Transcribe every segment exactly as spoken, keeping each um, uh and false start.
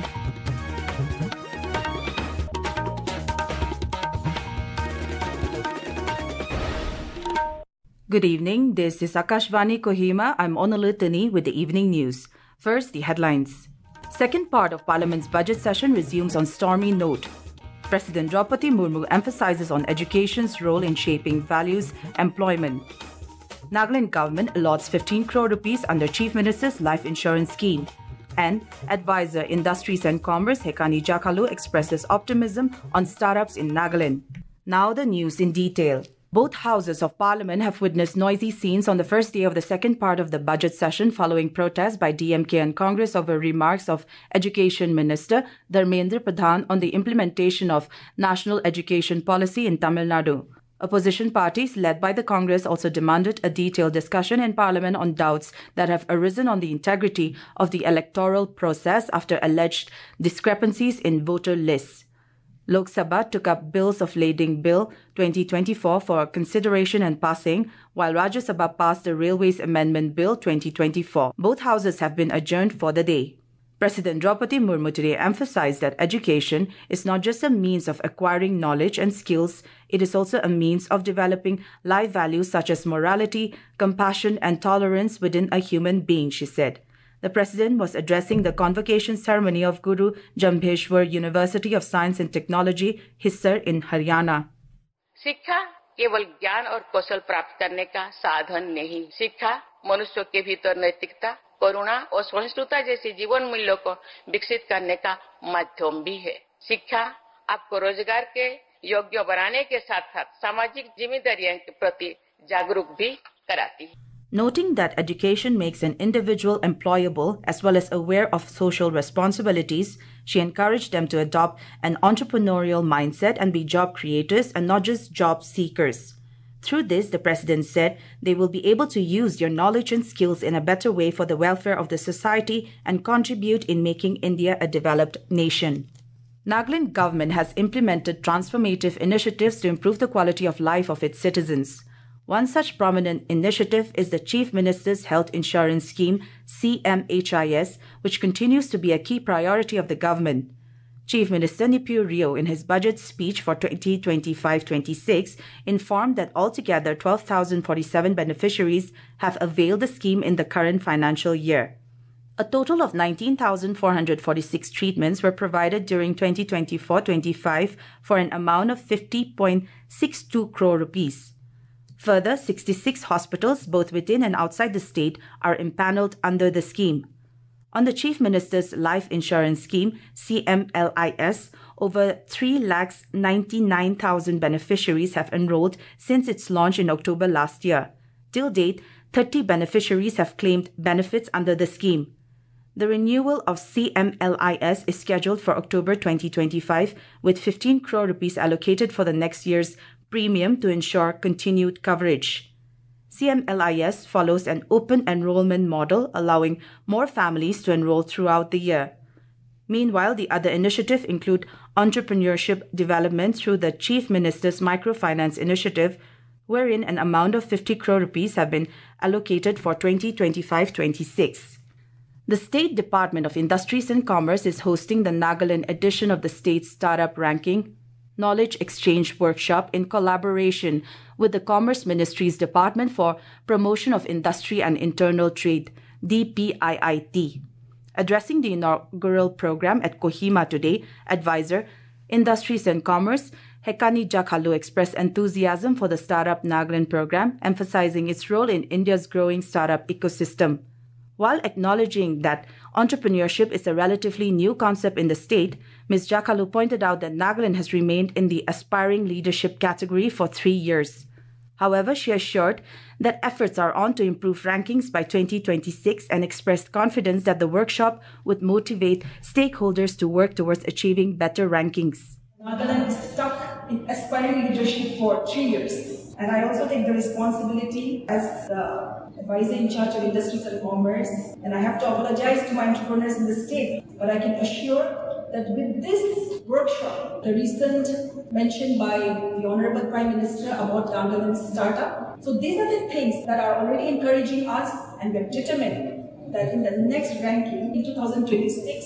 Good evening, this is Akashvani Kohima. I'm Onalu Tani with the evening news. First, the headlines. Second part of Parliament's budget session resumes on stormy note. President Draupadi Murmu emphasizes on education's role in shaping values, employment. Nagaland government allots fifteen crore rupees under Chief Minister's life insurance scheme. And advisor Industries and Commerce Hekani Jakalu expresses optimism on startups in Nagaland. Now the news in detail. Both houses of parliament have witnessed noisy scenes on the first day of the second part of the budget session following protests by D M K and Congress over remarks of Education Minister Dharmendra Pradhan on the implementation of national education policy in Tamil Nadu. Opposition parties led by the Congress also demanded a detailed discussion in parliament on doubts that have arisen on the integrity of the electoral process after alleged discrepancies in voter lists. Lok Sabha took up Bills of Lading Bill twenty twenty-four for consideration and passing, while Rajya Sabha passed the Railways Amendment Bill twenty twenty-four. Both houses have been adjourned for the day. President Draupadi Murmu today emphasized that education is not just a means of acquiring knowledge and skills, it is also a means of developing life values such as morality, compassion and tolerance within a human being, she said. The President was addressing the convocation ceremony of Guru Jambheshwar University of Science and Technology, Hisar in Haryana. शिक्षा केवल ज्ञान और कौशल प्राप्त करने का साधन नहीं, शिक्षा मनुष्यों के भीतर नैतिकता, करुणा और सहिष्णुता जैसी जीवन मूल्यों को विकसित करने का माध्यम भी है। शिक्षा आपको रोजगार के योग्य बनाने के साथ-साथ सामाजिक जिम्मेदारियों के प्रति जागरूक भी कराती है। Noting that education makes an individual employable as well as aware of social responsibilities, she encouraged them to adopt an entrepreneurial mindset and be job creators and not just job seekers. Through this, the President said, they will be able to use their knowledge and skills in a better way for the welfare of the society and contribute in making India a developed nation. Nagaland government has implemented transformative initiatives to improve the quality of life of its citizens. One such prominent initiative is the Chief Minister's Health Insurance Scheme, C M H I S, which continues to be a key priority of the government. Chief Minister Nipiu Rio, in his budget speech for twenty twenty-five twenty-six, informed that altogether twelve thousand forty-seven beneficiaries have availed the scheme in the current financial year. A total of nineteen thousand four hundred forty-six treatments were provided during twenty twenty-four twenty-five for an amount of fifty point six two crore rupees. Further, sixty-six hospitals, both within and outside the state, are impaneled under the scheme. On the Chief Minister's Life Insurance Scheme, C M L I S, over three lakh ninety-nine thousand beneficiaries have enrolled since its launch in October last year. Till date, thirty beneficiaries have claimed benefits under the scheme. The renewal of C M L I S is scheduled for October twenty twenty-five, with fifteen crore rupees allocated for the next year's premium to ensure continued coverage. C M L I S follows an open enrollment model, allowing more families to enroll throughout the year. Meanwhile, the other initiatives include entrepreneurship development through the Chief Minister's Microfinance Initiative, wherein an amount of fifty crore rupees have been allocated for twenty twenty-five twenty-six. The State Department of Industries and Commerce is hosting the Nagaland edition of the state's startup ranking Knowledge Exchange Workshop in collaboration with the Commerce Ministry's Department for Promotion of Industry and Internal Trade, D P I I T. Addressing the inaugural program at Kohima today, advisor, Industries and Commerce, Hekani Jakalu expressed enthusiasm for the Startup Nagaland program, emphasizing its role in India's growing startup ecosystem. While acknowledging that entrepreneurship is a relatively new concept in the state, Miz Jakalu pointed out that Nagaland has remained in the aspiring leadership category for three years. However, she assured that efforts are on to improve rankings by twenty twenty-six and expressed confidence that the workshop would motivate stakeholders to work towards achieving better rankings. Nagaland is stuck in aspiring leadership for three years. And I also take the responsibility as the advisor in charge of industries and commerce. And I have to apologize to my entrepreneurs in the state, but I can assure that with this workshop, the recent mention by the Honorable Prime Minister about Nagaland startup. So these are the things that are already encouraging us, and we're determined that in the next ranking in two thousand twenty-six,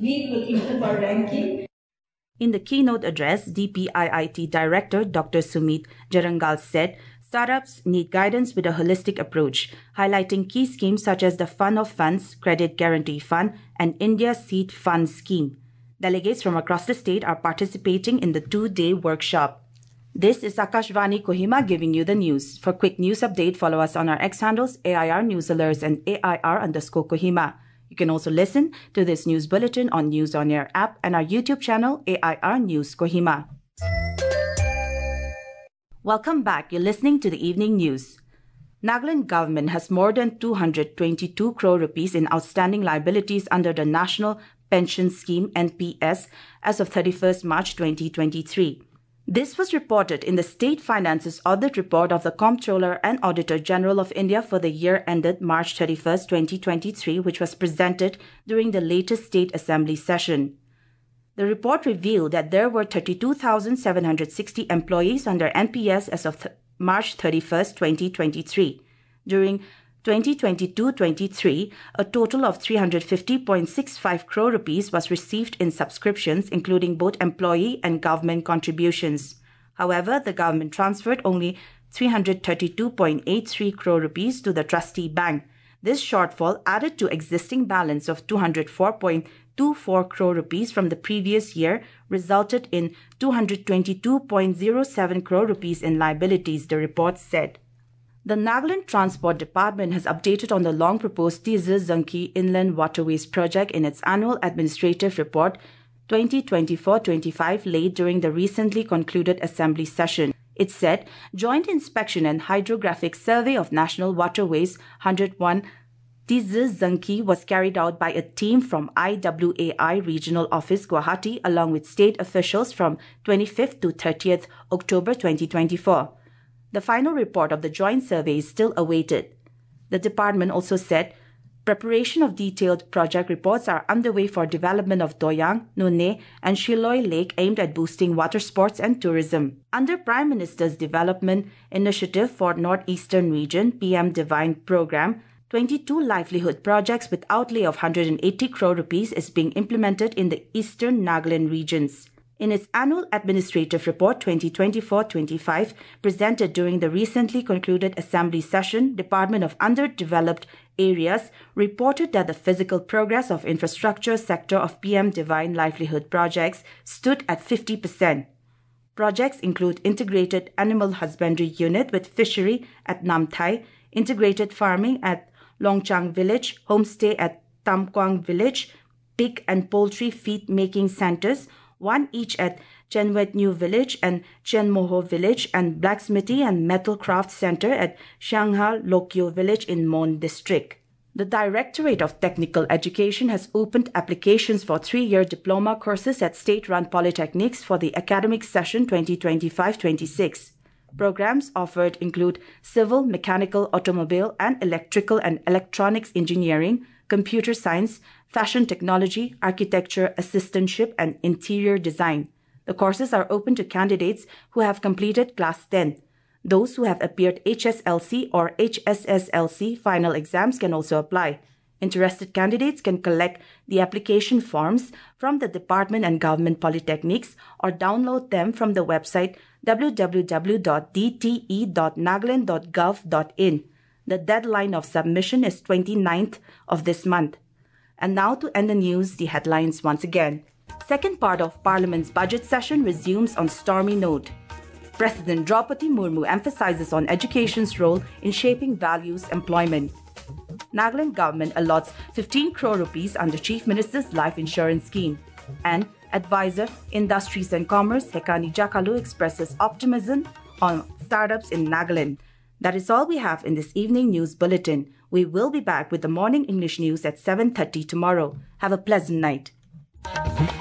we will improve our ranking. In the keynote address, D P I I T Director Doctor Sumit Jarangal said startups need guidance with a holistic approach, highlighting key schemes such as the Fund of Funds, Credit Guarantee Fund, and India Seed Fund Scheme. Delegates from across the state are participating in the two-day workshop. This is Akashvani Kohima giving you the news. For quick news update, follow us on our X handles, A I R News Alerts and A I R underscore Kohima. You can also listen to this news bulletin on News On Air app and our YouTube channel, A I R News Kohima. Welcome back. You're listening to the evening news. Nagaland government has more than two hundred twenty-two crore rupees in outstanding liabilities under the National Pension Scheme N P S as of thirty-first March twenty twenty-three. This was reported in the State Finances Audit Report of the Comptroller and Auditor General of India for the year ended March thirty-first, twenty twenty-three, which was presented during the latest State Assembly session. The report revealed that there were thirty-two thousand seven hundred sixty employees under N P S as of th- March thirty-first, twenty twenty-three. During twenty twenty-two twenty-three, a total of three hundred fifty point six five crore rupees was received in subscriptions, including both employee and government contributions. However, the government transferred only three hundred thirty-two point eight three crore rupees to the trustee bank. This shortfall, added to existing balance of two hundred four point two four crore rupees from the previous year, resulted in two hundred twenty-two point zero seven crore rupees in liabilities, the report said. The Nagaland Transport Department has updated on the long-proposed Tizir-Zanki Inland Waterways project in its annual administrative report twenty twenty-four twenty-five laid during the recently concluded Assembly session. It said, Joint Inspection and Hydrographic Survey of National Waterways one hundred one Tizir-Zanki was carried out by a team from I W A I Regional Office, Guwahati, along with state officials from twenty-fifth to thirtieth October twenty twenty-four. The final report of the joint survey is still awaited. The department also said preparation of detailed project reports are underway for development of Doyang, Nune, and Shiloi Lake aimed at boosting water sports and tourism. Under Prime Minister's Development Initiative for Northeastern Region P M Divine Program, twenty-two livelihood projects with outlay of one hundred eighty crore rupees is being implemented in the Eastern Nagaland regions. In its annual administrative report twenty twenty-four twenty-five presented during the recently concluded Assembly session, Department of Underdeveloped Areas reported that the physical progress of infrastructure sector of P M Divine Livelihood projects stood at fifty percent. Projects include Integrated Animal Husbandry Unit with Fishery at Namthai, Integrated Farming at Longchang Village, Homestay at Tamkwang Village, Pig and Poultry Feed Making Centers, one each at Chenwet New Village and Chenmoho Village, and Blacksmithy and Metal Craft Center at Shanghai Lokyo Village in Mon District. The Directorate of Technical Education has opened applications for three-year diploma courses at state-run polytechnics for the academic session twenty twenty-five twenty-six. Programs offered include Civil, Mechanical, Automobile and Electrical and Electronics Engineering, Computer Science, Fashion Technology, Architecture, Assistantship, and Interior Design. The courses are open to candidates who have completed Class ten. Those who have appeared H S L C or H S S L C final exams can also apply. Interested candidates can collect the application forms from the Department and Government Polytechnics or download them from the website w w w dot d t e dot nagaland dot gov dot in. The deadline of submission is twenty-ninth of this month. And now to end the news, the headlines once again. Second part of Parliament's budget session resumes on stormy note. President Draupadi Murmu emphasizes on education's role in shaping values employment. Nagaland government allots fifteen crore rupees under Chief Minister's life insurance scheme. And advisor Industries and Commerce Hekani Jakalu expresses optimism on startups in Nagaland. That is all we have in this evening news bulletin. We will be back with the morning English news at seven thirty tomorrow. Have a pleasant night.